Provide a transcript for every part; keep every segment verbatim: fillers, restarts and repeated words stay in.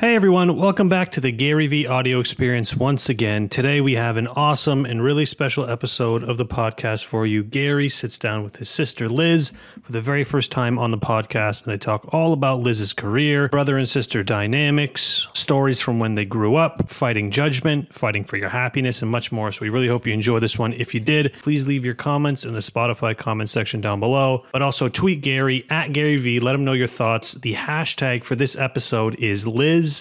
Hey everyone, welcome back to the Gary Vee audio experience once again. Today we have an awesome and really special episode of the podcast for you. Gary sits down with his sister Liz for the very first time on the podcast, and they talk all about Liz's career, brother and sister dynamics, stories from when they grew up, fighting judgment, fighting for your happiness, and much more. So we really hope you enjoy this one. If you did, please leave your comments in the Spotify comment section down below, but also tweet Gary at Gary Vee. Let him know your thoughts. The hashtag for this episode is Liz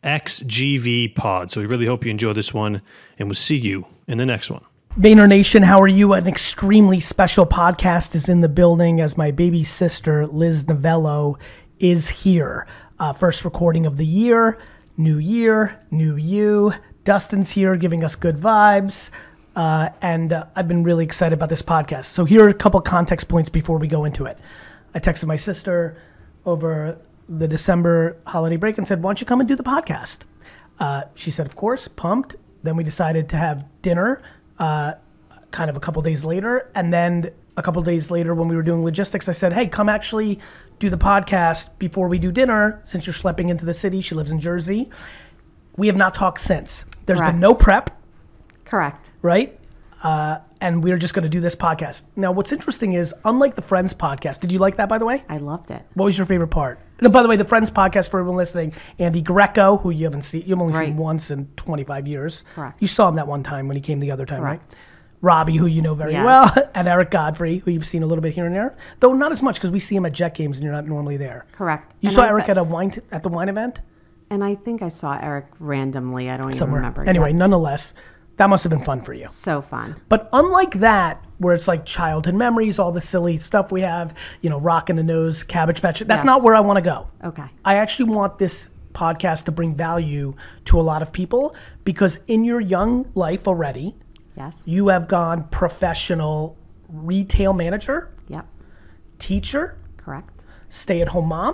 X G V Pod. So we really hope you enjoy this one, and we'll see you in the next one. Vayner Nation, how are you? An extremely special podcast is in the building as my baby sister, Liz Novello, is here. Uh, first recording of the year, new year, new you. Dustin's here giving us good vibes, uh, and uh, I've been really excited about this podcast. So here are a couple context points before we go into it. I texted my sister over the December holiday break and said, why don't you come and do the podcast? Uh, she said, of course, pumped. Then we decided to have dinner uh, kind of a couple days later. And then a couple days later when we were doing logistics, I said, hey, come actually do the podcast before we do dinner since you're schlepping into the city. She lives in Jersey. We have not talked since. There's Correct. been no prep. Correct. Right? Uh, and we're just going to do this podcast. Now, what's interesting is, unlike the Friends podcast, did you like that, by the way? I loved it. What was your favorite part? No, by the way, the Friends podcast, for everyone listening, Andy Greco, who you haven't seen, you've only Right. seen once in twenty-five years. Correct. You saw him that one time when he came the other time, Correct. right? Robbie, who you know very Yes. well, and Eric Godfrey, who you've seen a little bit here and there, though not as much because we see him at Jet games and you're not normally there. Correct. You And saw I Eric bet- at a wine t- at the wine event And I think I saw Eric randomly. I don't even somewhere. remember. Anyway, Yeah. nonetheless, that must have been fun for you. So fun. But unlike that, where it's like childhood memories, all the silly stuff we have, you know, Rockin' the Nose, Cabbage Patch, that's Yes. not where I want to go. Okay. I actually want this podcast to bring value to a lot of people because in your young life already, Yes. you have gone professional retail manager, Yep. teacher, Correct. stay-at-home mom,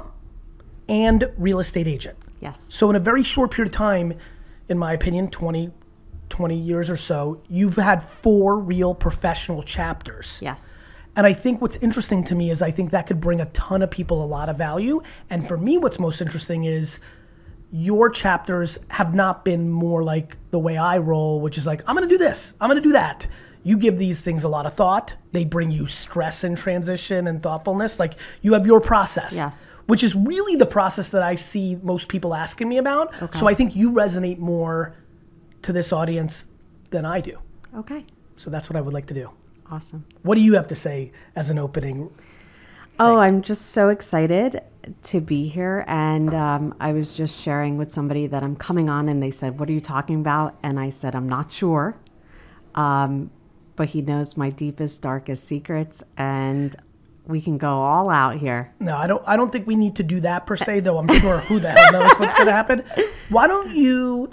and real estate agent. Yes. So in a very short period of time, in my opinion, twenty, twenty years or so, you've had four real professional chapters. Yes. And I think what's interesting to me is I think that could bring a ton of people a lot of value. And for me, what's most interesting is your chapters have not been more like the way I roll, which is like, I'm going to do this, I'm going to do that. You give these things a lot of thought. They bring you stress and transition and thoughtfulness. Like you have your process. Yes. Which is really the process that I see most people asking me about. Okay. So I think you resonate more to this audience than I do. Okay. So that's what I would like to do. Awesome. What do you have to say as an opening? Oh, I'm just so excited to be here. And um, I was just sharing with somebody that I'm coming on, and they said, what are you talking about? And I said, I'm not sure. Um, but he knows my deepest, darkest secrets, and we can go all out here. No, I don't. I don't think we need to do that per se. Though I'm sure who the hell knows what's going to happen. Why don't you?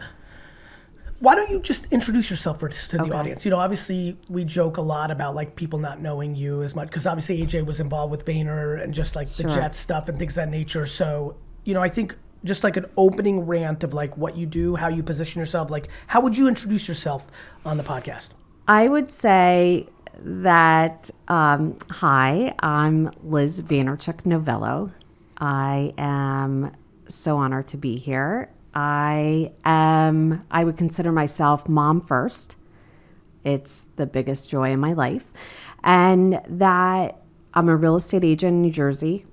Why don't you just introduce yourself first to the Okay. audience? You know, obviously we joke a lot about like people not knowing you as much because obviously A J was involved with Vayner and just like the Sure. Jets stuff and things of that nature. So you know, I think just like an opening rant of like what you do, how you position yourself. Like, how would you introduce yourself on the podcast? I would say that, um, hi, I'm Liz Vaynerchuk Novello. I am so honored to be here. I am, I would consider myself mom first. It's the biggest joy in my life. And that I'm a real estate agent in New Jersey.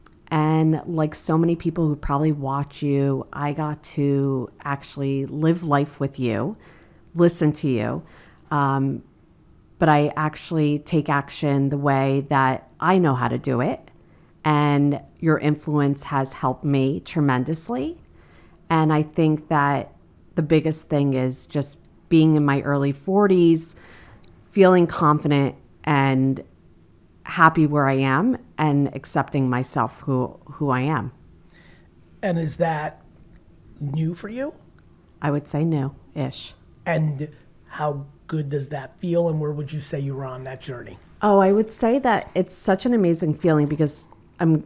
And like so many people who probably watch you, I got to actually live life with you, listen to you. Um, but I actually take action the way that I know how to do it. And your influence has helped me tremendously. And I think that the biggest thing is just being in my early forties, feeling confident and happy where I am and accepting myself who, who I am. And is that new for you? I would say new-ish. And how good does that feel? And where would you say you were on that journey? Oh, I would say that it's such an amazing feeling because I'm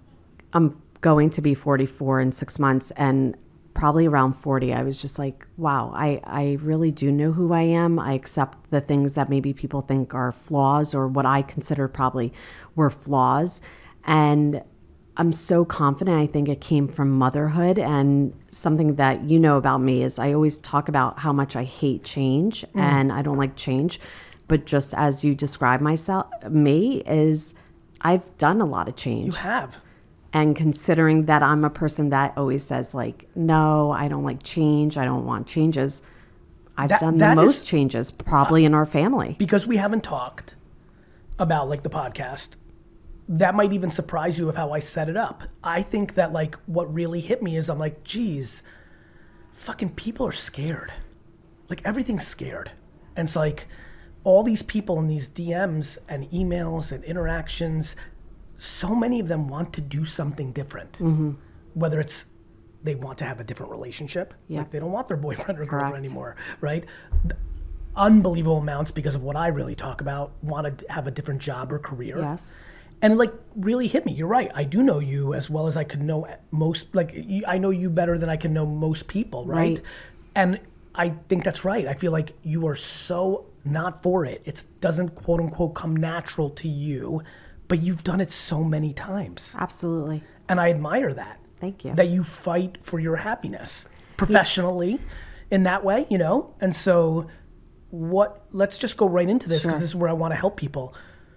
I'm going to be forty-four in six months, and probably around forty, I was just like, wow, I, I really do know who I am. I accept the things that maybe people think are flaws or what I consider probably were flaws. And I'm so confident. I think it came from motherhood, and something that you know about me is I always talk about how much I hate change mm. and I don't like change. But just as you describe myself, me is I've done a lot of change. You have. And considering that I'm a person that always says like, no, I don't like change. I don't want changes. I've that, done that the most is, changes probably uh, in our family. Because we haven't talked about like the podcast. That might even surprise you of how I set it up. I think that like what really hit me is I'm like, geez, fucking people are scared. Like everything's scared. And it's like all these people in these D Ms and emails and interactions, so many of them want to do something different. Mm-hmm. Whether it's they want to have a different relationship, yeah. like they don't want their boyfriend or girlfriend Correct. Anymore, right? Unbelievable amounts because of what I really talk about, want to have a different job or career. Yes. And it like really hit me. You're right. I do know you as well as I could know most, like you, I know you better than I can know most people, right? right? And I think that's right. I feel like you are so not for it. It doesn't quote unquote come natural to you, but you've done it so many times. Absolutely. And I admire that. Thank you. That you fight for your happiness professionally yeah. in that way, you know? And so what, let's just go right into this because sure. this is where I want to help people.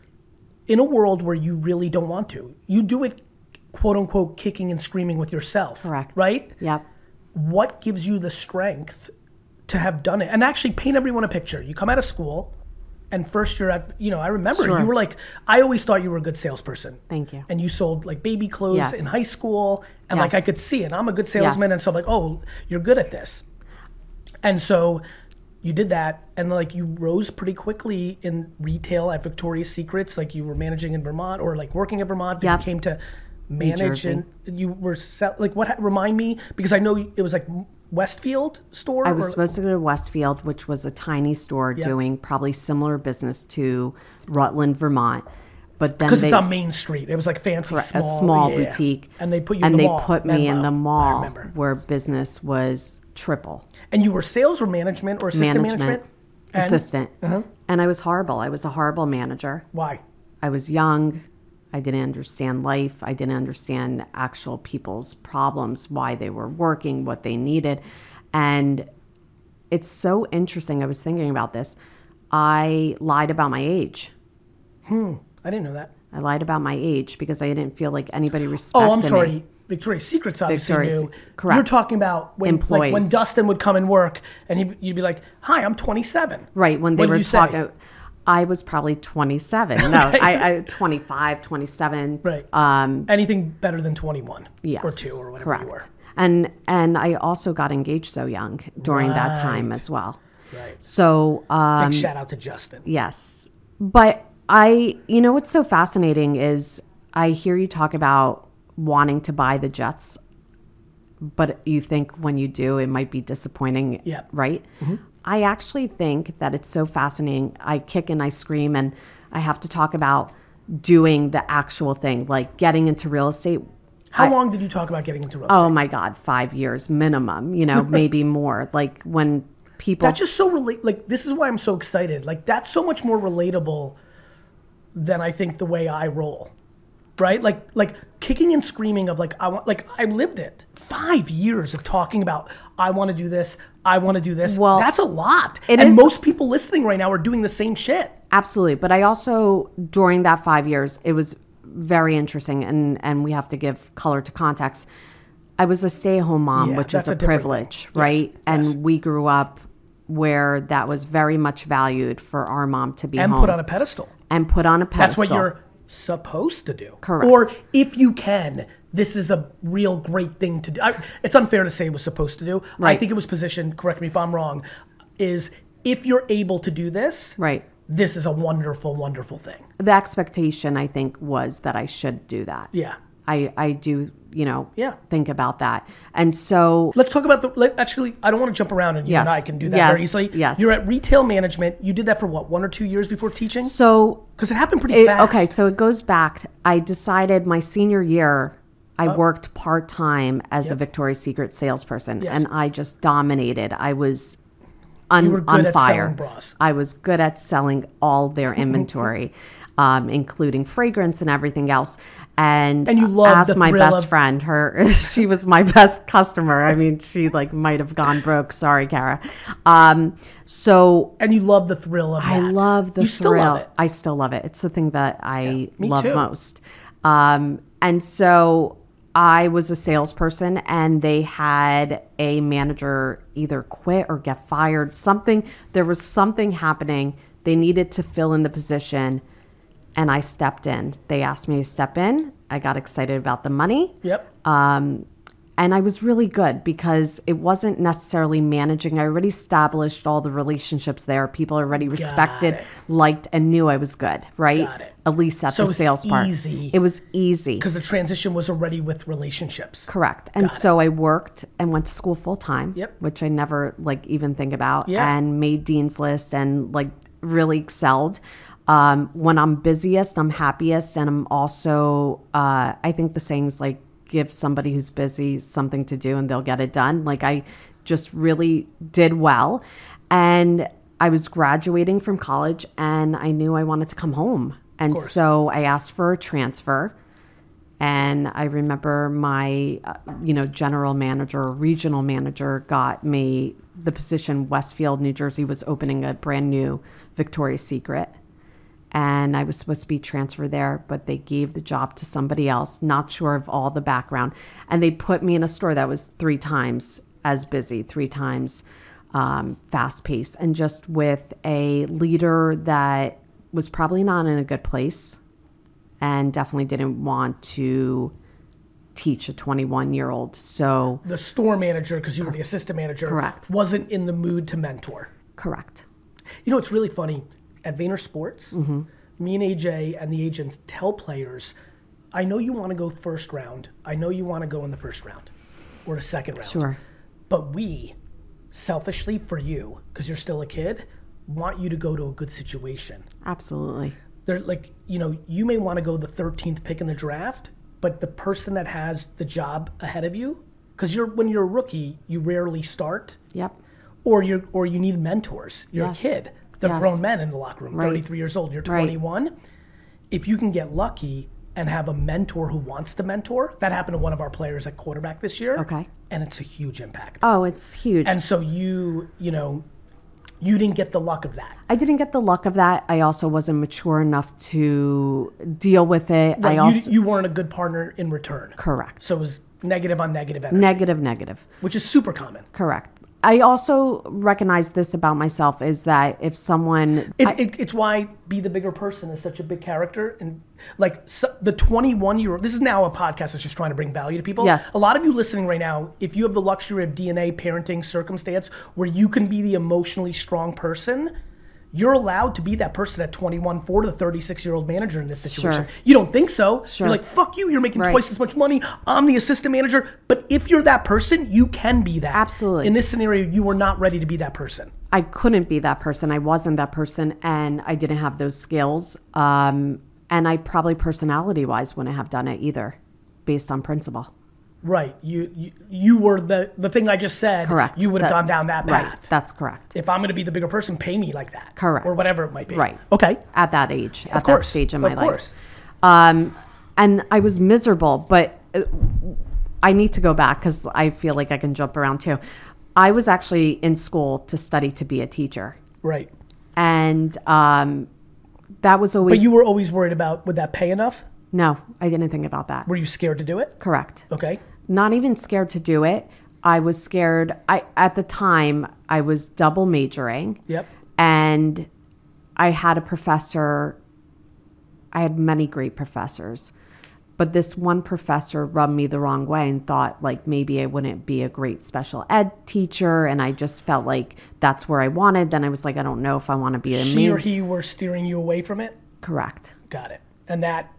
In a world where you really don't want to, you do it, quote unquote, kicking and screaming with yourself. Correct. Right? Yep. What gives you the strength to have done it? And actually paint everyone a picture. You come out of school and first you're at, you know, I remember sure. you were like, I always thought you were a good salesperson. Thank you. And you sold like baby clothes yes. in high school. And yes. like I could see it. I'm a good salesman. Yes. And so I'm like, oh, you're good at this. And so you did that, and like you rose pretty quickly in retail at Victoria's Secrets. Like you were managing in Vermont, or like working at Vermont. Yep. You came to manage, and you were sell, like what? Remind me, because I know it was like Westfield store. I was or, supposed to go to Westfield, which was a tiny store yep. doing probably similar business to Rutland, Vermont. But then because it's on Main Street, it was like fancy, correct, small, a small yeah. boutique, and they put you and in the they mall. put me Menlo, in the mall where business was triple. And you were sales or management or assistant management? management? And, assistant. Uh-huh. And I was horrible. I was a horrible manager. Why? I was young. I didn't understand life. I didn't understand actual people's problems, why they were working, what they needed. And it's so interesting. I was thinking about this. I lied about my age. Hmm. I didn't know that. I lied about my age because I didn't feel like anybody respected me. Oh, I'm sorry. Me. Victoria's Secret's obviously Victoria's, new. Correct. You're talking about when, employees. Like when Dustin would come and work, and he'd, you'd be like, "Hi, I'm twenty-seven." Right. When they what were did you talking, say? I was probably twenty-seven. No, I, I twenty-five, twenty-seven. Right. Um, Anything better than twenty-one yes, or two or whatever correct. you were. And and I also got engaged so young during right. that time as well. Right. So um, big shout out to Justin. Yes, but I, you know, what's so fascinating is I hear you talk about wanting to buy the jets. But you think when you do, it might be disappointing, yeah. right? Mm-hmm. I actually think that it's so fascinating. I kick and I scream, and I have to talk about doing the actual thing, like getting into real estate. How I, long did you talk about getting into real estate? Oh my God, five years minimum, you know, maybe more. Like when people... That's just so, relate. like, this is why I'm so excited. Like, that's so much more relatable than I think the way I roll. Right? Like, like kicking and screaming of like, I want, like, I lived it. Five years of talking about, I want to do this, I want to do this. Well, that's a lot. It and is, most people listening right now are doing the same shit. Absolutely. But I also, during that five years, it was very interesting, and, and we have to give color to context. I was a stay-at-home mom, yeah, which is a, a privilege, yes, right? And yes. we grew up where that was very much valued for our mom to be and home. put on a pedestal. And put on a pedestal. That's what you're supposed to do. Correct. Or if you can, this is a real great thing to do. I, it's unfair to say it was supposed to do. Right. I think it was positioned, correct me if I'm wrong, is if you're able to do this, right. this is a wonderful, wonderful thing. The expectation, I think, was that I should do that. Yeah. I, I do, you know, yeah. think about that. And so... Let's talk about the... Let, actually, I don't want to jump around, and you yes. and I can do that yes. very easily. Yes. You're at retail management. You did that for what, one or two years before teaching? So... Because it happened pretty it, fast. Okay, so it goes back. I decided my senior year, I uh, worked part-time as yep. a Victoria's Secret salesperson, yes. and I just dominated. I was un, you were good on at fire. Selling bras. I was good at selling all their inventory. um, including fragrance and everything else. And, And you love asked the my thrill best of- friend, her, she was my best customer. I mean, she like might have gone broke. Sorry, Kara. Um, so And you love the thrill of that. I love the you thrill. still love it. I still love it. It's the thing that I me love too. most. Um, and so I was a salesperson, and they had a manager either quit or get fired. Something, there was something happening. They needed to fill in the position, and I stepped in. They asked me to step in. I got excited about the money. Yep. Um, and I was really good because it wasn't necessarily managing. I already established all the relationships there. People already respected, it. liked, and knew I was good, right? Got it. At least at So it the was sales part. easy. It was easy. Because the transition was already with relationships. Correct. And Got it. so I worked and went to school full time, Yep. which I never like even think about, Yeah. and made Dean's List and like really excelled. Um, when I'm busiest, I'm happiest. And I'm also, uh, I think the saying's like, give somebody who's busy something to do and they'll get it done. Like I just really did well. And I was graduating from college and I knew I wanted to come home. And course. so I asked for a transfer. And I remember my, uh, you know, general manager or regional manager got me the position. Westfield, New Jersey was opening a brand new Victoria's Secret. And I was supposed to be transferred there, but they gave the job to somebody else, not sure of all the background. And they put me in a store that was three times as busy, three times um, fast paced, and just with a leader that was probably not in a good place and definitely didn't want to teach a twenty-one year old. So The store manager, because you were the assistant manager, Correct. wasn't in the mood to mentor. correct. You know, it's really funny. At Vayner Sports, Mm-hmm. me and A J and the agents tell players, I know you want to go first round. I know you want to go in the first round or the second round. Sure. But we, selfishly for you, because you're still a kid, want you to go to a good situation. Absolutely. They're like, you know, you may want to go the thirteenth pick in the draft, but the person that has the job ahead of you, because you're when you're a rookie, you rarely start, Yep. or you're or you need mentors. You're Yes. a kid. They're Yes. grown men in the locker room, Right. thirty-three years old. You're Right. twenty-one. If you can get lucky and have a mentor who wants to mentor, that happened to one of our players at quarterback this year. Okay. And it's a huge impact. Oh, it's huge. And so you, you know, you didn't get the luck of that. I didn't get the luck of that. I also wasn't mature enough to deal with it. Right, I you, also you weren't a good partner in return. correct. So it was negative on negative energy, Negative, negative. which is super common. Correct. I also recognize this about myself is that if someone It, I- it, it's why Be the Bigger Person is such a big character. And like so, the twenty-one year old, this is now a podcast that's just trying to bring value to people. Yes. A lot of you listening right now, if you have the luxury of D N A, parenting, circumstance, where you can be the emotionally strong person, you're allowed to be that person at twenty-one for the thirty-six year old manager in this situation. Sure. You don't think so. Sure. You're like, fuck you, you're making Right. twice as much money. I'm the assistant manager. But if you're that person, you can be that. Absolutely. In this scenario, you were not ready to be that person. I couldn't be that person. I wasn't that person, and I didn't have those skills. Um, and I probably personality wise wouldn't have done it either, based on principle. Right. You, you you were the the thing I just said. Correct. You would have That- gone down that path. Right. That's correct. If I'm going to be the bigger person, pay me like that. Correct. Or whatever it might be. Right. Okay. At that age, at course. that stage in my Of life. course. Um, and I was miserable, but uh, I need to go back because I feel like I can jump around too. I was actually in school to study to be a teacher. Right. And um, that was always. But you were always worried about, would that pay enough? No, I didn't think about that. Were you scared to do it? Correct. Okay. Not even scared to do it. I was scared. I At the time, I was double majoring. Yep. And I had a professor. I had many great professors. But this one professor rubbed me the wrong way and thought like maybe I wouldn't be a great special ed teacher. And I just felt like that's where I wanted. Then I was like, I don't know if I want to be a She main. or he were steering you away from it? Correct. Got it. And that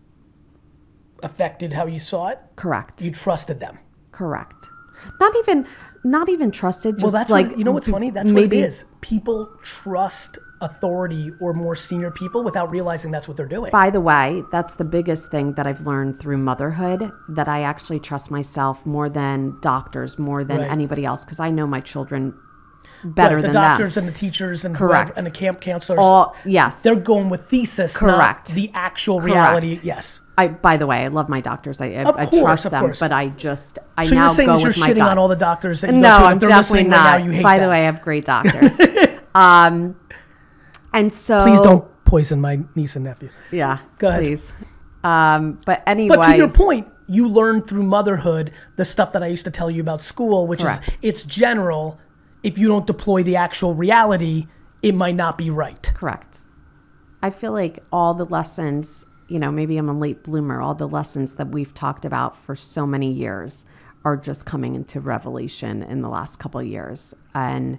affected how you saw it? Correct. You trusted them. Correct. Not even, not even trusted. Just Well, that's like what, you know what's funny? That's maybe, what it is. People trust authority or more senior people without realizing that's what they're doing. By the way, that's the biggest thing that I've learned through motherhood, that I actually trust myself more than doctors, more than Right. anybody else, because I know my children better right, the than doctors them. and the teachers and Correct. whoever, and the camp counselors. All, yes. They're going with thesis, Correct. not the actual Correct. reality. Yes. I, by the way, I love my doctors. I, I, Of I course, trust of them, course. but I just, I So now you're saying go that you're with my shitting gut. on all the doctors that you No, go to, I'm if they're definitely listening not. right now, you hate By them. the way, I have great doctors. um, and so. Please don't poison my niece and nephew. Yeah. Go ahead. Please. Um, but anyway. But to your point, you learned through motherhood the stuff that I used to tell you about school, which Correct. is it's general. If you don't deploy the actual reality, it might not be right. Correct. I feel like all the lessons, you know, maybe I'm a late bloomer, all the lessons that we've talked about for so many years are just coming into revelation in the last couple of years. And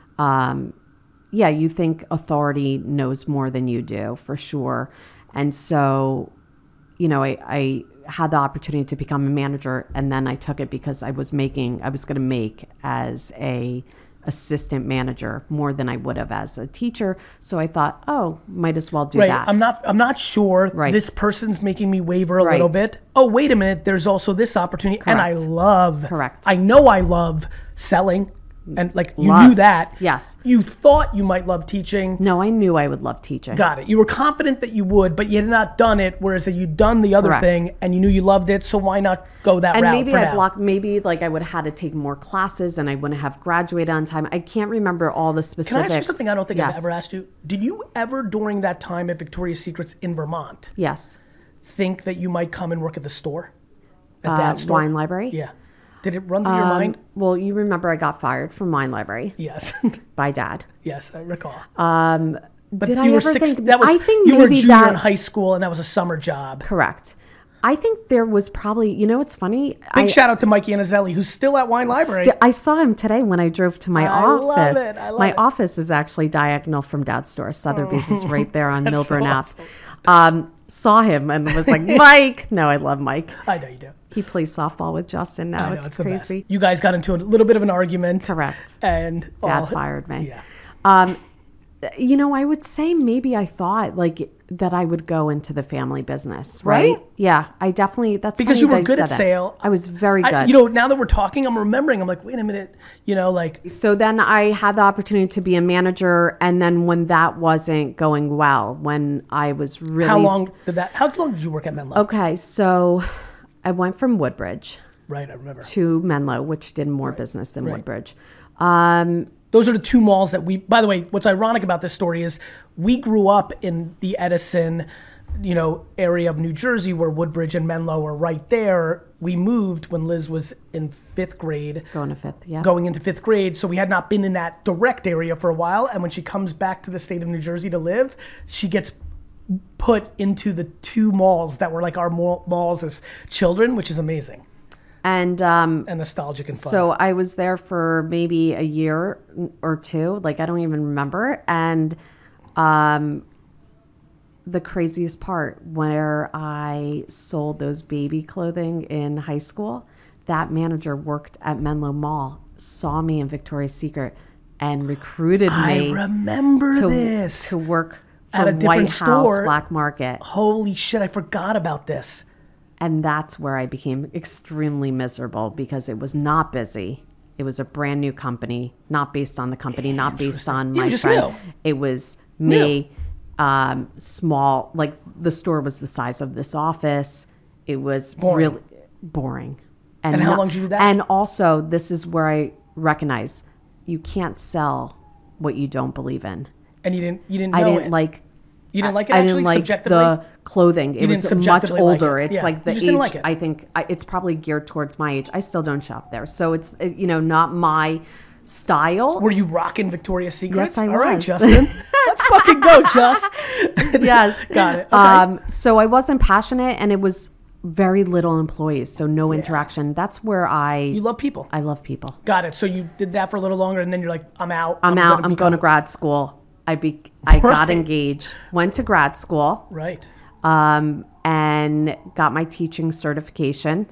um, yeah, you think authority knows more than you do, for sure. And so, you know, I, I had the opportunity to become a manager, and then I took it because I was making, I was going to make as a assistant manager more than I would have as a teacher. So I thought, oh, might as well do Right. that. I'm not I'm not sure Right. this person's making me waver a Right. little bit. Oh, wait a minute, there's also this opportunity. And I Correct. love Correct. I know I love selling. And like you Love. knew that. Yes. You thought you might love teaching. No, I knew I would love teaching. Got it. You were confident that you would, but you had not done it, whereas you'd done the other Correct. thing and you knew you loved it, so why not go that And route maybe for I now? blocked, maybe like I would have had to take more classes and I wouldn't have graduated on time. I can't remember all the Can specifics. I ask you something I don't think yes. I've ever asked you? Did you ever, during that time at Victoria's Secrets in Vermont, Yes. think that you might come and work at the store? At Uh, that store? Wine library? Yeah. Did it run through your Um, mind? well, you remember I got fired from wine library Yes. by dad. Yes, I recall. Um, But did you I were ever six, think, that was, I think you were a maybe junior that, in high school and that was a summer job. correct. I think there was probably, you know, what's funny? Big I, shout out to Mikey Anazelli, who's still at Wine Library. Sti- I saw him today when I drove to my I love office. it. I love my it. office is actually diagonal from Dad's store. Sotheby's is right there on Milburn That's Ave. Um, saw him and was like, Mike. No, I love Mike. I know you do. He plays softball with Justin now. I know, it's, it's the crazy. best. You guys got into a little bit of an argument. Correct. And Dad all- fired me. Yeah. Um, you know, I would say maybe I thought like that I would go into the family business, right? Right? Yeah, I definitely. That's Because funny you were that good at said that. sale. I was very good. I, you know, now that we're talking, I'm remembering. I'm like, wait a minute. You know, like So then I had the opportunity to be a manager, and then when that wasn't going well, when I was really how long did that? How long did you work at Menlo? Okay, so I went from Woodbridge Right, I remember. to Menlo, which did more business than right. Woodbridge. Um, Those are the two malls that we. By the way, what's ironic about this story is we grew up in the Edison, you know, area of New Jersey where Woodbridge and Menlo are right there. We moved when Liz was in fifth grade. going to fifth, yeah. Going into fifth grade, so we had not been in that direct area for a while. And when she comes back to the state of New Jersey to live, she gets put into the two malls that were like our mall- malls as children, which is amazing And um, and nostalgic and fun. so I was there for maybe a year or two. Like, I don't even remember. And um, the craziest part, where I sold those baby clothing in high school, that manager worked at Menlo Mall, saw me in Victoria's Secret, and recruited I me remember to, this. to work At for a different White House store. Black Market. Holy shit, I forgot about this. And that's where I became extremely miserable because it was not busy. It was a brand new company, not based on the company, not based on Yeah, my just friend. new. It was me, um, small, like the store was the size of this office. It was Boring. really boring. And how not- long did you do that? And also, this is where I recognize you can't sell what you don't believe in. And you didn't you didn't I know didn't it. like You didn't like it I actually didn't like subjectively? the clothing. It You was didn't much subjectively like older. it. It's Yeah. like the You just age. didn't like it. I think I, it's probably geared towards my age. I still don't shop there, so it's uh, you know not my style. Were you rocking Victoria's Secret? Yes, I All right, was. Justin. Let's fucking go, Just. Yes, Got it. Okay. Um, so I wasn't passionate, and it was very little employees, so no interaction. That's where I You love people. I love people. Got it. So you did that for a little longer, and then you're like, I'm out. I'm, out. gonna I'm become- going to grad school. I be I got Right. engaged, went to grad school. Right. um, and got my teaching certification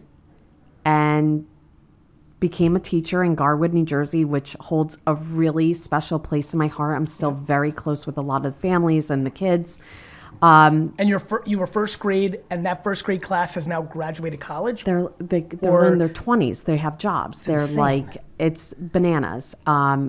and became a teacher in Garwood, New Jersey, which holds a really special place in my heart. I'm still very close with a lot of families and the kids. Um, And you're fir- you were first grade, and that first grade class has now graduated college. they're they, they're Or- in their twenties. They have jobs. They're insane. like, it's bananas. Um,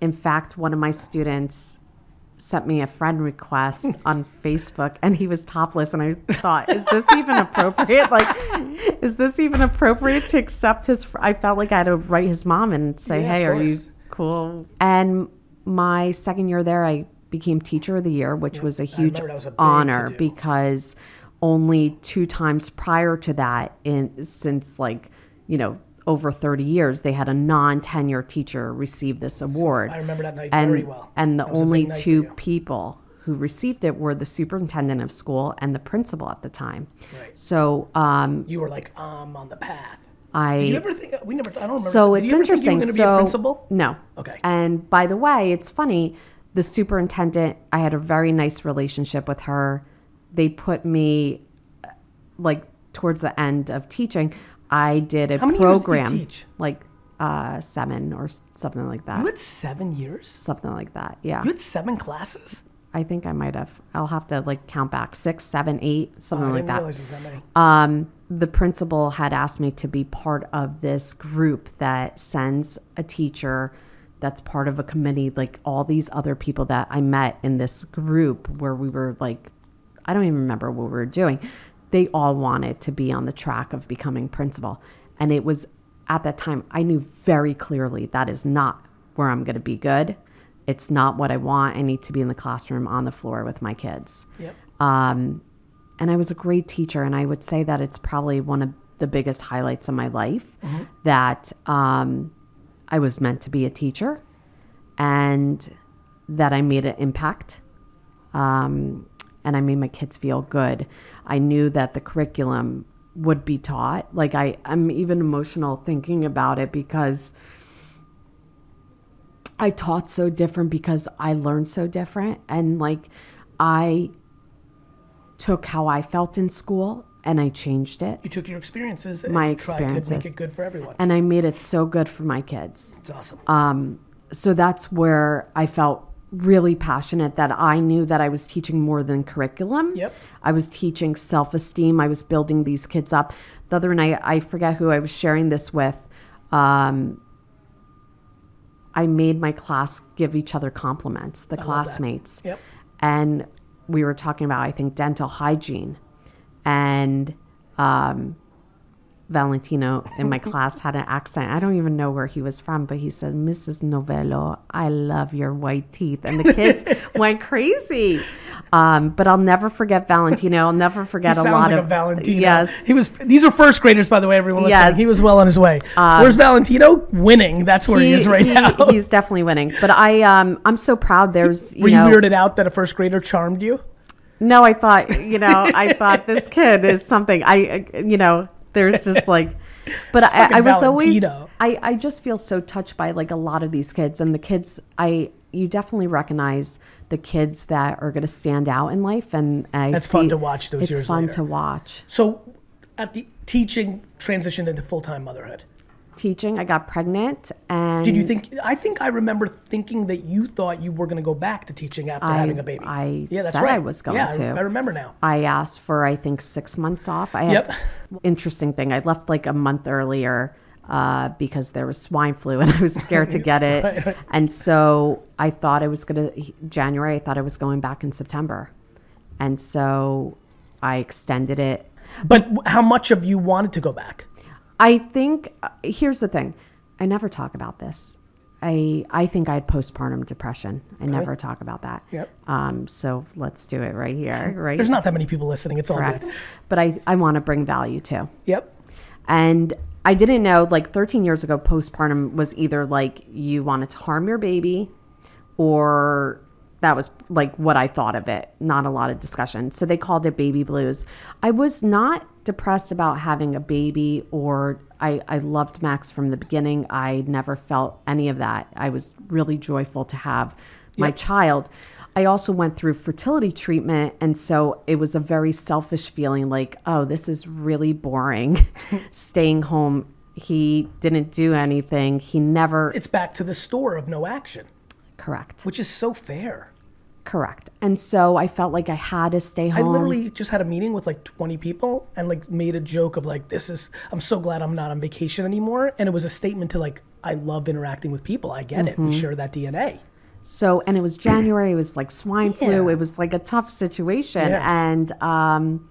in fact, one of my students sent me a friend request on Facebook, and he was topless, and I thought, is this even appropriate? Like, is this even appropriate to accept his, fr- I felt like I had to write his mom and say, Yeah, hey, of are you course. cool? And my second year there, I became teacher of the year, which was a huge remember that was a big honor to-do. because only two times prior to that, in since like, you know, over thirty years, they had a non-tenure teacher receive this award. I remember that night and, very well. And the That was a only big night for two you. people who received it were the superintendent of school and the principal at the time. Right. So um, You were like, um, on the path. I. Did you ever think, we never, I don't remember. So Did it's you ever think interesting. you were going to so be a principal? no. Okay. And by the way, it's funny. The superintendent, I had a very nice relationship with her. They put me, like, towards the end of teaching. I did a How many years did you program, teach? like uh, seven or s- something like that. You had seven years? Something like that. Yeah. You had seven classes? I think I might have. I'll have to like count back six, seven, eight, something Oh, I like didn't that. realize it was that many. Um, the principal had asked me to be part of this group that sends a teacher that's part of a committee, like all these other people that I met in this group where we were like, I don't even remember what we were doing. They all wanted to be on the track of becoming principal. And it was at that time, I knew very clearly that is not where I'm going to be good. It's not what I want. I need to be in the classroom on the floor with my kids. Yep. Um, and I was a great teacher. And I would say that it's probably one of the biggest highlights of my life Mm-hmm. that um, I was meant to be a teacher and that I made an impact. Um, and I made my kids feel good. I knew that the curriculum would be taught. Like I, I'm even emotional thinking about it because I taught so different because I learned so different. And like I took how I felt in school and I changed it. You took your experiences and My tried to make experiences. it good for everyone. And I made it so good for my kids. It's awesome. Um, so that's where I felt really passionate that I knew that I was teaching more than curriculum. Yep. I was teaching self-esteem. I was building these kids up. The other night, I forget who I was sharing this with. Um, I made my class give each other compliments, the love that. classmates. Yep. And we were talking about, I think, dental hygiene. And um, Valentino in my class had an accent. I don't even know where he was from, but he said, Missus Novello, I love your white teeth. And the kids went crazy. Um, but I'll never forget Valentino. I'll never forget He a sounds lot like of a Valentino. Yes. He was. These are first graders, by the way. Everyone listening. Yes. He was well on his way. Where's Valentino? Winning. That's where he, is right he- now. He's definitely winning. But I, um, I'm so proud. There's, you Were you know, weirded out that a first grader charmed you? no, I thought, you know, I thought this kid is something. I, uh, you know, there's just like, but I, fucking I was always, Valentino. I, I just feel so touched by like a lot of these kids and the kids. I, you definitely recognize the kids that are going to stand out in life, and I That's see, fun to watch those It's years fun later. to watch. So, at the teaching transitioned into full time motherhood. Teaching, I got pregnant, and Did you think? I think I remember thinking that you thought you were going to go back to teaching after I- having a baby. I yeah, that's said right. I was going yeah, to. I, I remember now. I asked for, I think, six months off. I had Yep. interesting thing. I left like a month earlier uh, because there was swine flu and I was scared to get it. Right, right. And so I thought I was going to, January, I thought I was going back in September. And so I extended it. But w- how much of you wanted to go back? I think, uh, here's the thing. I never talk about this. I, I think I had postpartum depression. I never talk about that. Yep. Um, so let's do it right here. Right. There's not that many people listening. It's all Correct. good. But I, I want to bring value too. Yep. And I didn't know, like thirteen years ago, postpartum was either like you wanted to harm your baby or that was like what I thought of it. Not a lot of discussion. So they called it baby blues. I was not depressed about having a baby, or I, I loved Max from the beginning. I never felt any of that. I was really joyful to have my Yep. child. I also went through fertility treatment, and so it was a very selfish feeling like, oh, this is really boring. Staying home, he didn't do anything. He never, It's back to the store of no action, correct, which is so fair. correct. And so I felt like I had to stay I home. literally just had a meeting with like twenty people and like made a joke of like, this is, I'm so glad I'm not on vacation anymore. And it was a statement to like, I love interacting with people. I get it. We share that D N A. So, and it was January, it was like swine flu. Yeah. It was like a tough situation. Yeah. And, um,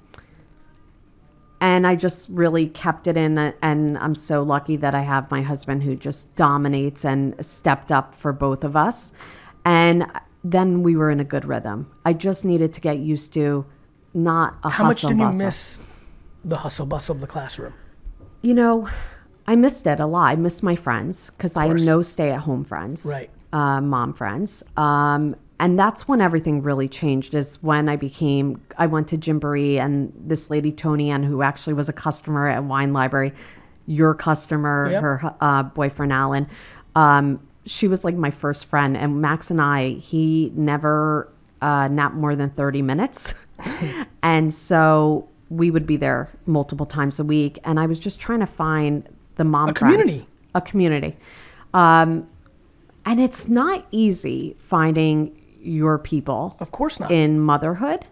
and I just really kept it in. And I'm so lucky that I have my husband who just dominates and stepped up for both of us. And then we were in a good rhythm. I just needed to get used to not a How much hustle did you bustle. miss the hustle bustle of the classroom? You know, I missed it a lot. I missed my friends because I had course. no stay-at-home friends, Right. uh, mom friends. Um, and that's when everything really changed is when I became, I went to Gymboree and this lady, Tony Ann, who actually was a customer at Wine Library, your customer, Yep. her uh, boyfriend, Alan, um, she was like my first friend. And Max and I, he never uh, napped more than thirty minutes. And so we would be there multiple times a week. And I was just trying to find the mom A friends. community. A community. Um, and it's not easy finding your people Of course not. in motherhood,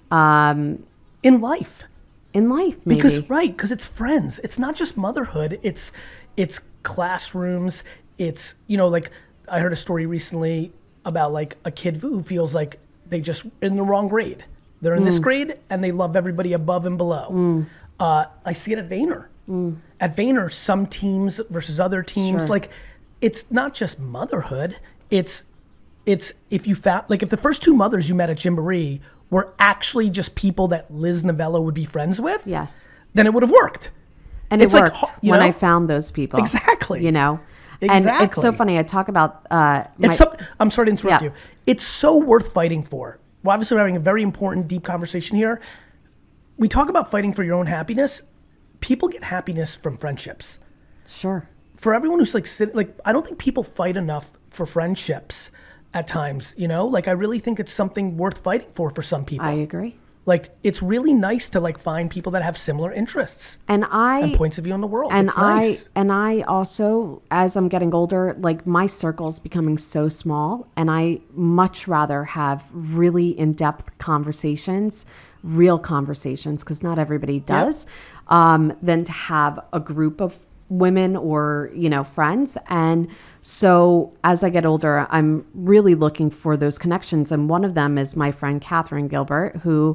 um, In life. in life, maybe. Because right, because it's friends. It's not just motherhood. It's it's classrooms. It's you know like I heard a story recently about like a kid who feels like they just in the wrong grade. They're in this Mm. grade and they love everybody above and below. Uh, I see it at Vayner. At Vayner, some teams versus other teams. Sure. Like it's not just motherhood. It's it's if you found like if the first two mothers you met at Gymboree were actually just people that Liz Novello would be friends with, Yes. then it would have worked. And it It's like, worked you when know? I found those people. Exactly. You know? And it's so Exactly. funny. I talk about uh, my, It's so, I'm sorry to interrupt Yeah. you. It's so worth fighting for. Well, obviously, we're having a very important, deep conversation here. We talk about fighting for your own happiness. People get happiness from friendships. Sure. For everyone who's like, sit, like, I don't think people fight enough for friendships at times. You know, like I really think it's something worth fighting for for some people. I agree. Like it's really nice to like find people that have similar interests And I and points of view on the world. and it's nice. I and I also, as I'm getting older, like my circle's becoming so small, and I much rather have really in-depth conversations, real conversations, because not everybody does, um, than to have a group of women or you know friends. And so as I get older, I'm really looking for those connections, and one of them is my friend Catherine Gilbert, who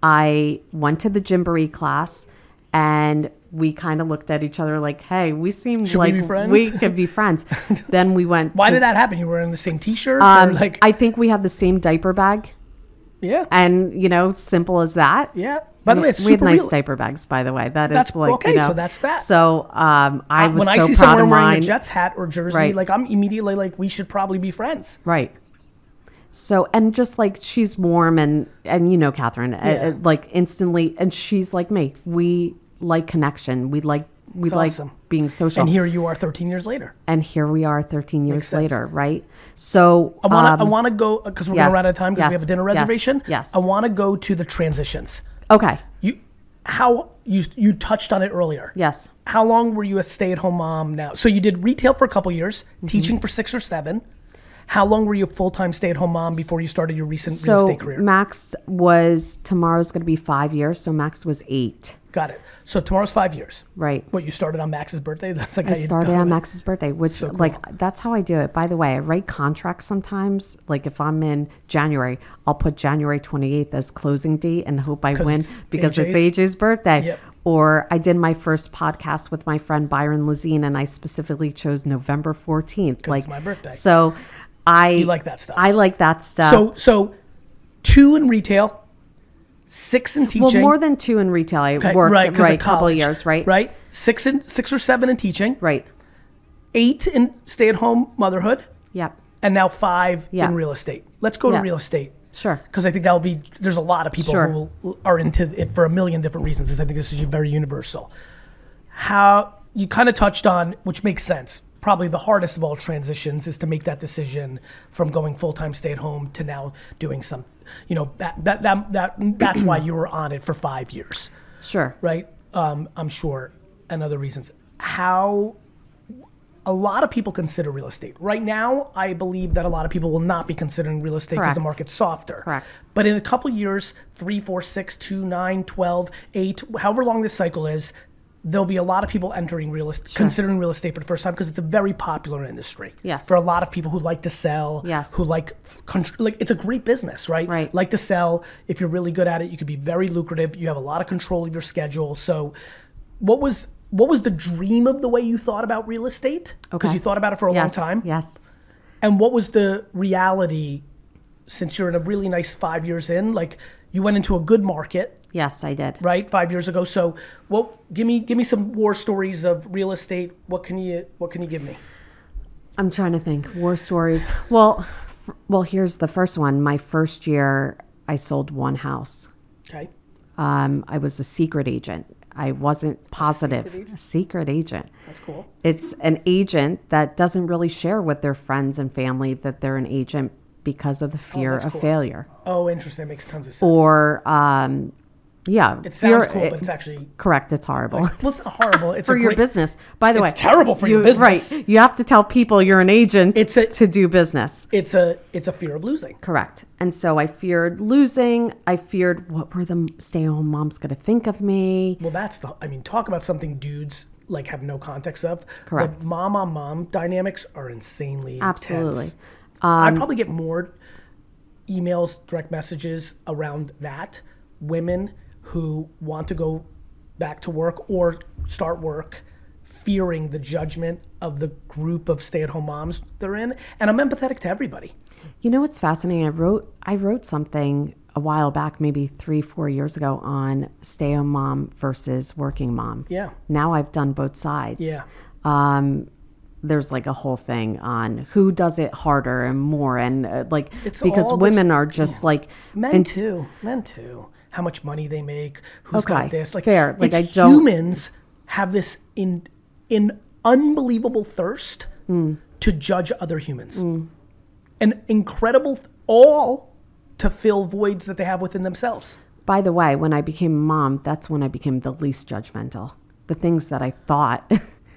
I went to the Gymboree class. And we kind of looked at each other like, hey, we seem Should we like be friends? we could be friends. Then we went. Why to, did that happen? You were wearing the same T-shirt, Um, or like I think we had the same diaper bag. yeah, And, you know, simple as that. yeah. By the way, it's we had super nice real. diaper bags, by the way. That is That's- like, okay, you know, so that's that. So um, I Uh, was when so I see proud someone of wearing mine. a Jets hat or jersey, Right. like I'm immediately like, we should probably be friends. Right. So, and just like she's warm and, and you know, Catherine, uh, Yeah. uh, like instantly, and she's like me. We like connection. We like, we It's like awesome. being social. And here you are, thirteen years later. And here we are thirteen years Makes sense. later, right? So, I want to. um, I want to go because we're yes, gonna run out of time because we yes, have a dinner yes, reservation. yes. I want to go to the transitions. okay. You, how you you touched on it earlier. Yes. How long were you a stay-at-home mom now? So you did retail for a couple years, Mm-hmm. teaching for six or seven. How long were you a full-time stay-at-home mom before you started your recent real So estate career? Max was, tomorrow's going to be five years. So Max was eight, Got it. So tomorrow's five years. right? What, you started on Max's birthday? That's like I how you started done on it. Max's birthday, which So cool. like that's how I do it. By the way, I write contracts sometimes. Like if I'm in January, I'll put January twenty-eighth as closing date and hope I 'Cause win it's because it's A J's? A J's birthday. Yep. Or I did my first podcast with my friend Byron Lazine, and I specifically chose November fourteenth. 'Cause Like it's my birthday. So I You like that stuff. I like that stuff. So so two in retail, six in teaching. well, more than two in retail. I Okay, worked right, right, 'cause of right couple college, years, right? Right. Six in six or seven in teaching. Right. Eight in stay-at-home motherhood, Yep. and now five Yeah. in real estate. Let's go to Yeah. real estate Sure. because I think that'll be. There's a lot of people Sure. who will- are into it for a million different reasons. I think this is very universal. How you kind of touched on, which makes sense. Probably the hardest of all transitions is to make that decision from going full-time stay-at-home to now doing some. You know that that that, that that's why you were on it for five years. Sure. Right? Um, I'm sure, and other reasons. How a lot of people consider real estate. Right now, I believe that a lot of people will not be considering real estate because the Correct. market's softer. Correct. But in a couple years, three, four, six, two, nine, twelve, eight, however long this cycle is, there'll be a lot of people entering real estate, Sure. considering real estate for the first time because it's a very popular industry. Yes. For a lot of people who like to sell, Yes. who like, con- like it's a great business, right? Right. Like to sell. If you're really good at it, you could be very lucrative. You have a lot of control of your schedule. So, what was what was the dream of the way you thought about real estate? Because Okay. you thought about it for a yes. long time. Yes. And what was the reality? Since you're in a really nice five years in, like you went into a good market. Yes, I did. Right, five years ago. So, what? Give me, give me some war stories of real estate. What can you, what can you give me? I'm trying to think. War stories. Well, f- well, here's the first one. My first year, I sold one house. Okay. Um, I was a secret agent. I wasn't positive. secret agent? A secret agent. That's cool. It's an agent that doesn't really share with their friends and family that they're an agent because of the fear that's of cool. failure. Oh, interesting. That makes tons of sense. Or, um, yeah. it sounds fear- cool, it- but it's actually correct. It's horrible. well, it's not horrible. It's for a your great, business. By the way, It's terrible for your you- business. Right. You have to tell people you're an agent It's a- to do business. It's a, it's a fear of losing. Correct. And so I feared losing. I feared what were the stay-at-home moms going to think of me. Well, that's the. I mean, talk about something dudes like have no context of. Correct. The mom on mom dynamics are insanely Absolutely. intense. I probably get more emails, direct messages around that. Women who want to go back to work or start work, fearing the judgment of the group of stay-at-home moms they're in, and I'm empathetic to everybody. You know what's fascinating? I wrote I wrote something a while back, maybe three, four years ago, on stay-at-home mom versus working mom. Yeah. Now I've done both sides. Yeah. Um, there's like a whole thing on who does it harder and more, and uh, like It's because all this- women are just like Men and- too. Men too. How much money they make? Who's Okay, got this? Like fair. Like, it's I don't- humans have this in in unbelievable thirst Mm. to judge other humans. An incredible all to fill voids that they have within themselves. By the way, when I became a mom, that's when I became the least judgmental. The things that I thought,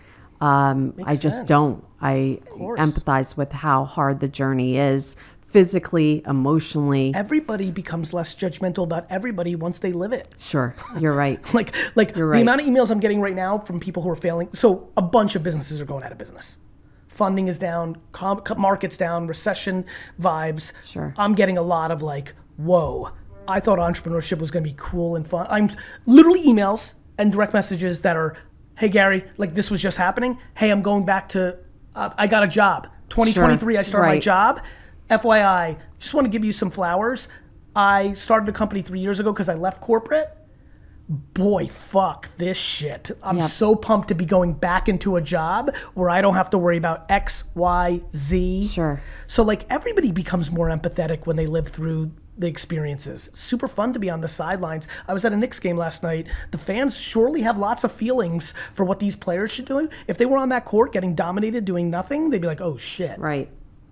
um, I just sense. don't. I course. empathize with how hard the journey is, physically, emotionally. Everybody becomes less judgmental about everybody once they live it. Sure, you're right. Like, like You're the right. amount of emails I'm getting right now from people who are failing. So a bunch of businesses are going out of business. Funding is down, com- market's down, recession vibes. Sure. I'm getting a lot of like, whoa, I thought entrepreneurship was going to be cool and fun. I'm literally emails and direct messages that are, hey, Gary, like this was just happening. Hey, I'm going back to, uh, I got a job. twenty twenty-three, I started my Right. job. F Y I, just want to give you some flowers. I started a company three years ago because I left corporate. Boy, fuck this shit. I'm Yep. so pumped to be going back into a job where I don't have to worry about X, Y, Z. Sure. So like everybody becomes more empathetic when they live through the experiences. Super fun to be on the sidelines. I was at a Knicks game last night. The fans surely have lots of feelings for what these players should do. If they were on that court getting dominated, doing nothing, they'd be like, oh shit. Right.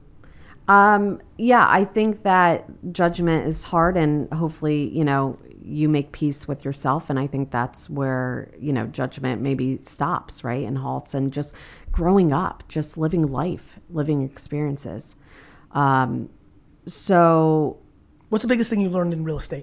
Um, yeah, I think that judgment is hard, and hopefully, you know, you make peace with yourself. And I think that's where, you know, judgment maybe stops, right? And halts, and just growing up, just living life, living experiences. Um, so What's the biggest thing you learned in real estate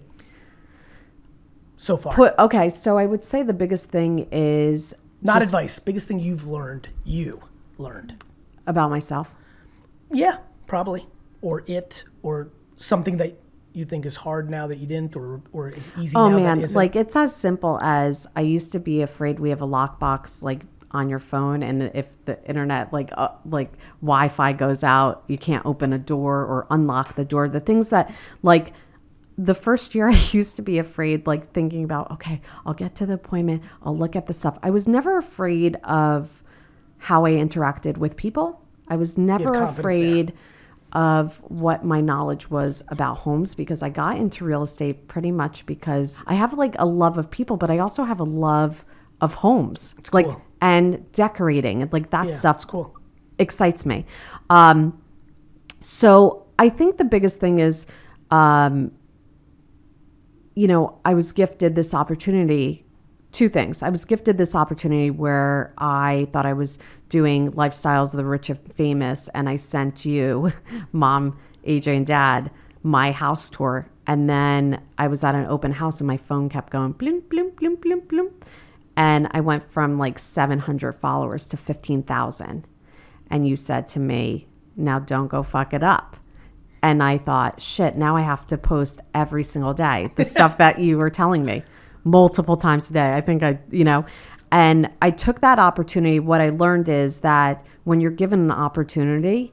so far? put, okay. So I would say the biggest thing is Not just advice. Biggest thing you've learned, you learned. about myself. Yeah, probably. Or it, or something that you think is hard now that you didn't, or or is easy Oh now man, that isn't. like it's as simple as I used to be afraid we have a lockbox like on your phone, and if the internet like uh, like Wi-Fi goes out, you can't open a door or unlock the door. The things that like the first year I used to be afraid, like thinking about, okay, I'll get to the appointment, I'll look at the stuff. I was never afraid of how I interacted with people. I was never confidence afraid of what my knowledge was about homes, because I got into real estate pretty much because I have like a love of people, but I also have a love of homes, like cool. and decorating, and like that Yeah, stuff it's cool. excites me. Um, so I think the biggest thing is, um, you know, I was gifted this opportunity. Two things. I was gifted this opportunity where I thought I was doing Lifestyles of the Rich and Famous, and I sent you, Mom, A J, and Dad, my house tour. And then I was at an open house, and my phone kept going bloom, bloom, bloom, bloom, bloom. And I went from like seven hundred followers to fifteen thousand. And you said to me, now don't go fuck it up. And I thought, shit, now I have to post every single day the stuff that you were telling me multiple times a day. I think I, you know, and I took that opportunity. What I learned is that when you're given an opportunity,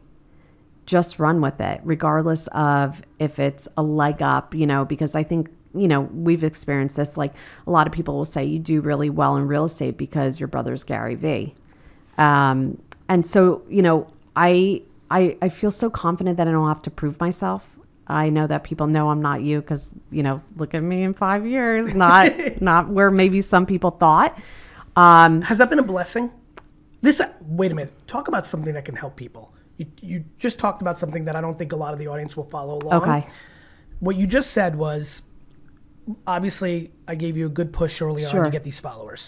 just run with it, regardless of if it's a leg up, you know, because I think, you know, we've experienced this. Like a lot of people will say you do really well in real estate because your brother's Gary Vee. Um, and so, you know, I, I, I feel so confident that I don't have to prove myself. I know that people know I'm not you because, you know, look at me in five years, not not where maybe some people thought. Um, Has that been a blessing? This, wait a minute, talk about something that can help people. You, you just talked about something that I don't think a lot of the audience will follow along. Okay. What you just said was, obviously, I gave you a good push early Sure. on to get these followers.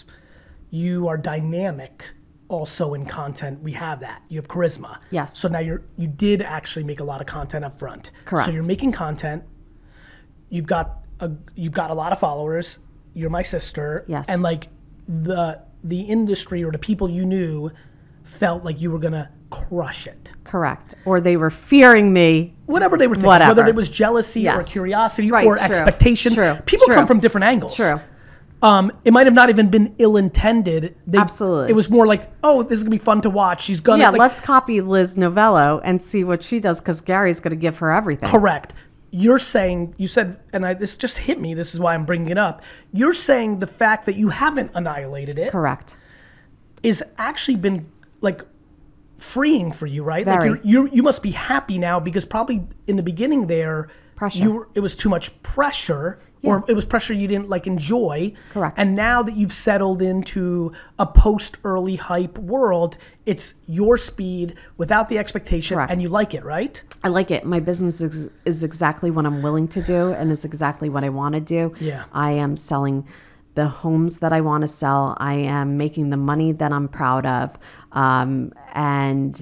You are dynamic also in content. We have that. You have charisma. Yes. So now you're, you did actually make a lot of content up front. Correct. So you're making content. You've got a, you've got a lot of followers. You're my sister. Yes. And like the, the industry or the people you knew felt like you were going to crush it. Correct. Or they were fearing me. Whatever they were thinking, Whatever. whether it was jealousy Yes. or curiosity Right, or true. expectations. True. People True. come from different angles. True. Um, it might have not even been ill-intended. They, Absolutely. It was more like, oh, this is going to be fun to watch. She's going to... Yeah, like, let's copy Liz Novello and see what she does because Gary's going to give her everything. Correct. You're saying, you said, and I, this just hit me, this is why I'm bringing it up. You're saying the fact that you haven't annihilated it Correct. is actually been, like, freeing for you, right? Very. Like, you're, you you must be happy now because probably in the beginning there... Pressure. You were, it was too much pressure, Yeah. or it was pressure you didn't like enjoy. Correct. And now that you've settled into a post-early hype world, it's your speed without the expectation, Correct. and you like it, right? I like it. My business is, is exactly what I'm willing to do and is exactly what I want to do. Yeah. I am selling the homes that I want to sell. I am making the money that I'm proud of. Um, and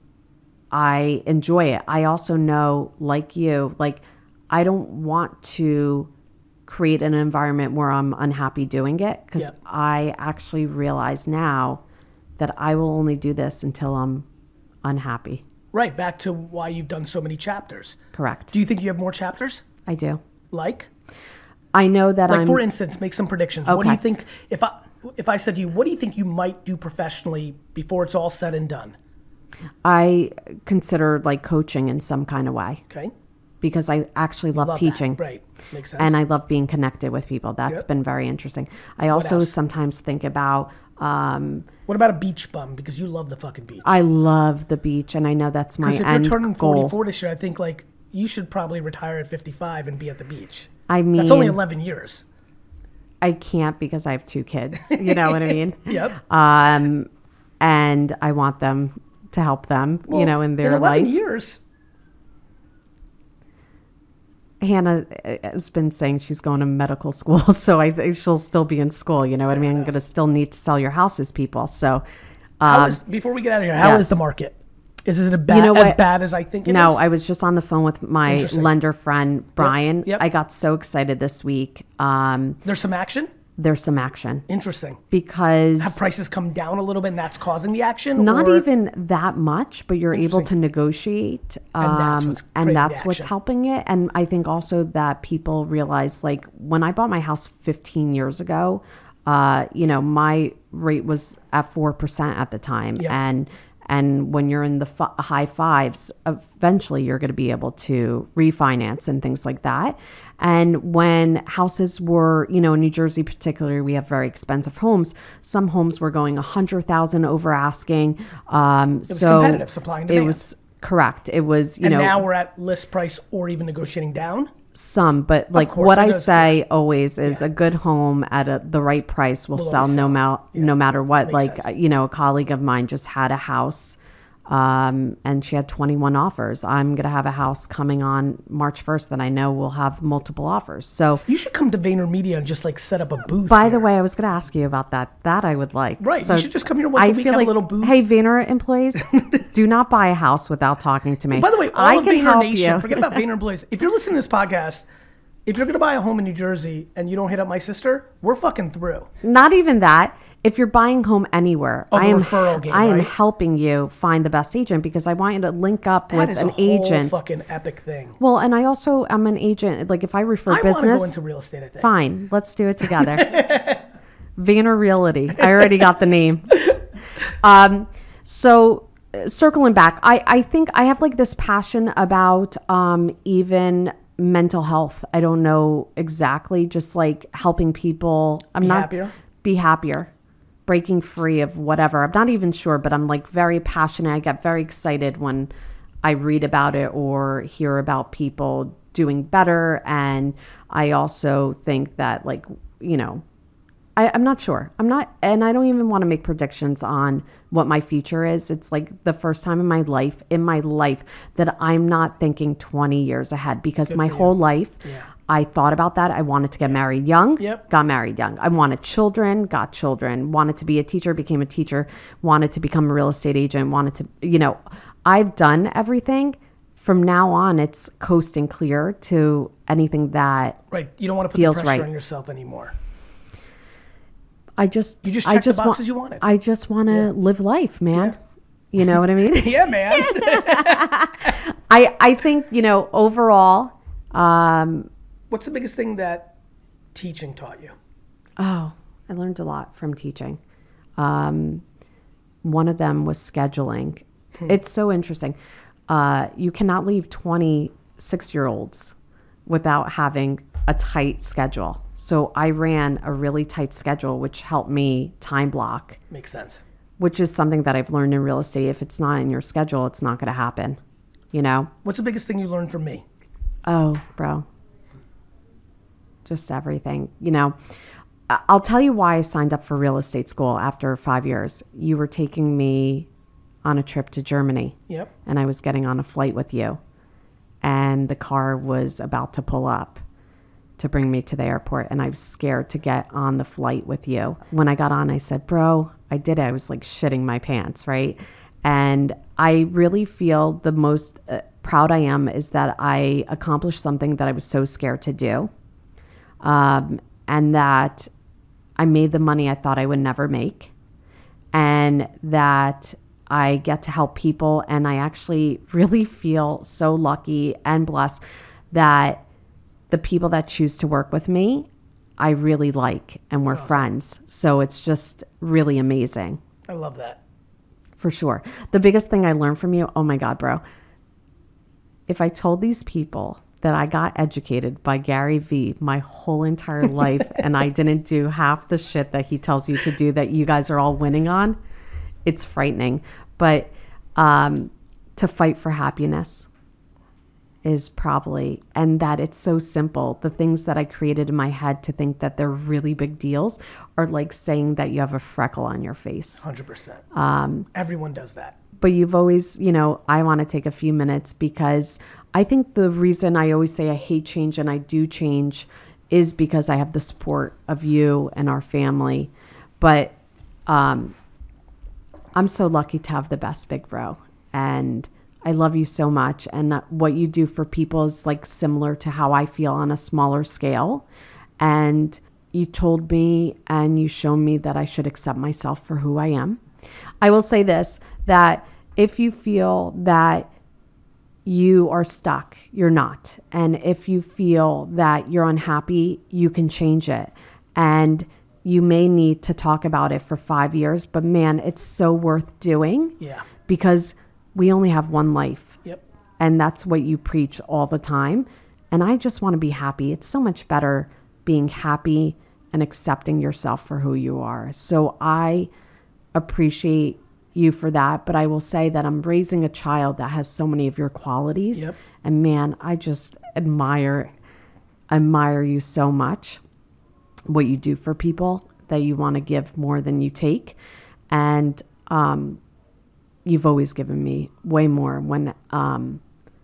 I enjoy it. I also know, like you, like, I don't want to create an environment where I'm unhappy doing it because Yeah. I actually realize now that I will only do this until I'm unhappy. Right, back to why you've done so many chapters. Correct. Do you think you have more chapters? I do. Like? I know that Like, I'm... for instance, make some predictions. What do you Okay. think, if I if I said to you, what do you think you might do professionally before it's all said and done? I consider like coaching in some kind of way Okay? because I actually love, Love teaching. that. Right, makes sense. And I love being connected with people. That's Yep. been very interesting. I also else? sometimes think about... Um, What about a beach bum? Because you love the fucking beach. I love the beach, and I know that's my Because if end you're turning goal. forty-four this year, I think like you should probably retire at fifty-five and be at the beach. I mean, That's only eleven years. I can't because I have two kids. You know what I mean? Yep. Um, and I want them to help them, you know, in their in eleven life. years. Hannah has been saying she's going to medical school, so I think she'll still be in school. You know what I mean? I'm going to still need to sell your houses, people. So, How um, is, before we get out of here, how is yeah. the market? Is it a bad, You know as what? bad as I think it is? no, I was just on the phone with my Interesting. lender friend, Brian. yep. I got so excited this week. Um, There's some action? there's some action Interesting. because Have prices come down a little bit and that's causing the action? not or- even that much, but you're able to Interesting. negotiate. And that's um, what's and creating that's the what's action. helping it. And I think also that people realize, like, when I bought my house fifteen years ago, uh, you know, my rate was at four percent at the time. Yeah. And and when you're in the f- high fives, eventually you're going to be able to refinance and things like that. And when houses were, you know, in New Jersey particularly, we have very expensive homes. Some homes were going a hundred thousand over asking. Um, was so competitive, supply and It demand. was correct. It was, you and know, now we're at list price or even negotiating down? some, but like course, what I I know, say always is a good home at a, the right price will Will sell always no sell. ma- no matter what. Makes Like, sense. uh, you know, a colleague of mine just had a house, um, and she had twenty-one offers. I'm going to have a house coming on March first that I know will have multiple offers. So, You should come to VaynerMedia and just like set up a booth. by here. the way, I was going to ask you about that. That I would like. Right, you So should just come here once I a week, feel have a like, little booth. Hey, Vayner employees, do not buy a house without talking to me. By the way, all I of can Vayner help Nation, you. forget about Vayner employees. If you're listening to this podcast, If you're going to buy a home in New Jersey and you don't hit up my sister, we're fucking through. Not even that. If you're buying home anywhere, Oh, the I am referral game, I am right? helping you find the best agent because I want you to link up That with is an a whole agent. fucking epic thing. Well, and I also am an agent. Like if I refer I want to business, go into real estate, I think. fine, let's do it together. Vanner Realty. I already got the name. Um, so uh, circling back, I, I think I have like this passion about um, even mental health. I don't know exactly, just like helping people. I'm Be not happier? be happier, breaking free of whatever. I'm not even sure, but I'm like very passionate. I get very excited when I read about it or hear about people doing better. And I also think that like, you know, I, I'm not sure. I'm not, and I don't even want to make predictions on what my future is. It's like the first time in my life, in my life, that I'm not thinking twenty years ahead because my whole life, Yeah. I thought about that. I wanted to get married young, Yep. got married young. I wanted children, got children, wanted to be a teacher, became a teacher, wanted to become a real estate agent, wanted to, you know, I've done everything. From now on, it's coasting clear to anything that Right. You don't want to put Feels the pressure right. on yourself anymore. I just, You just I checked the just boxes want, you wanted. I just want to live life, man. You know what I mean? Yeah, man. I, I think, you know, overall, um, What's the biggest thing that teaching taught you? oh, I learned a lot from teaching. Um, one of them was scheduling. It's so interesting. Uh, you cannot leave twenty-six year olds without having a tight schedule. So I ran a really tight schedule, which helped me time block, Makes sense. which is something that I've learned in real estate. If it's not in your schedule, it's not going to happen, you know? What's the biggest thing you learned from me? Oh, bro. Just everything. You know, I- I'll tell you why I signed up for real estate school after five years. You were taking me on a trip to Germany, Yep. and I was getting on a flight with you, and the car was about to pull up to bring me to the airport, and I was scared to get on the flight with you. When I got on, I said, bro, I did it. I was like shitting my pants, right? And I really feel the most uh, proud I am is that I accomplished something that I was so scared to do. Um, and that I made the money I thought I would never make, and that I get to help people. And I actually really feel so lucky and blessed that the people that choose to work with me, I really like, and we're awesome. friends. So it's just really amazing. I love that. For sure. The biggest thing I learned from you, oh my God, bro. If I told these people that I got educated by Gary Vee my whole entire life and I didn't do half the shit that he tells you to do that you guys are all winning on, it's frightening. But um, to fight for happiness is probably, and that it's so simple. The things that I created in my head to think that they're really big deals are like saying that you have a freckle on your face. one hundred percent. Um, Everyone does that. But you've always, you know, I want to take a few minutes because I think the reason I always say I hate change and I do change is because I have the support of you and our family. But um, I'm so lucky to have the best big bro. And I love you so much. And what you do for people is like similar to how I feel on a smaller scale. And you told me and you showed me that I should accept myself for who I am. I will say this, that if you feel that you are stuck, you're not. And if you feel that you're unhappy, you can change it. And you may need to talk about it for five years, but man, it's so worth doing. Yeah. Because we only have one life. Yep. And that's what you preach all the time. And I just want to be happy. It's so much better being happy and accepting yourself for who you are. So I appreciate you for that. But I will say that I'm raising a child that has so many of your qualities. Yep. And man, I just admire, admire you so much. What you do for people, that you want to give more than you take. And um, you've always given me way more. When um,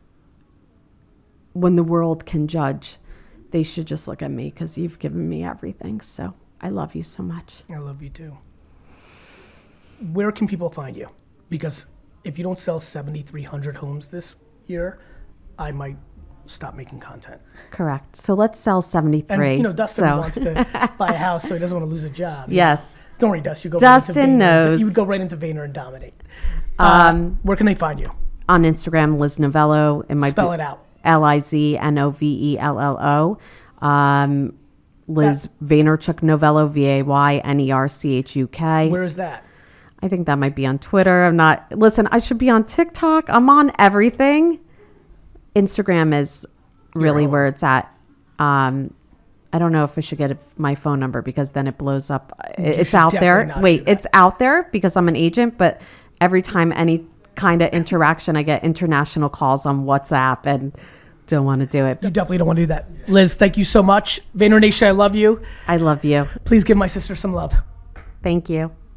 when the world can judge, they should just look at me because you've given me everything. So I love you so much. I love you too. Where can people find you? Because if you don't sell seventy-three hundred homes this year, I might stop making content. Correct. So let's sell seventy-three. And, you know, Dustin so. wants to buy a house, so he doesn't want to lose a job. Yes. Know? Don't worry, Dustin. You go Dustin right into Vayner. knows. You would go right into Vayner and dominate. Um, uh, where can they find you? On Instagram, Liz Novello. It might Spell be it out. L I Z N O V E L L O. Um, Liz That, Vaynerchuk Novello, V A Y N E R C H U K. Where is that? I think that might be on Twitter. I'm not. Listen, I should be on TikTok. I'm on everything. Instagram is really where it's at. Um, I don't know if I should get my phone number because then it blows up. You It's should out there. definitely not Wait, do that. it's out there because I'm an agent, but every time any kind of interaction, I get international calls on WhatsApp and don't want to do it. You definitely don't want to do that. Liz, thank you so much. Vayner Nation, I love you. I love you. Please give my sister some love. Thank you.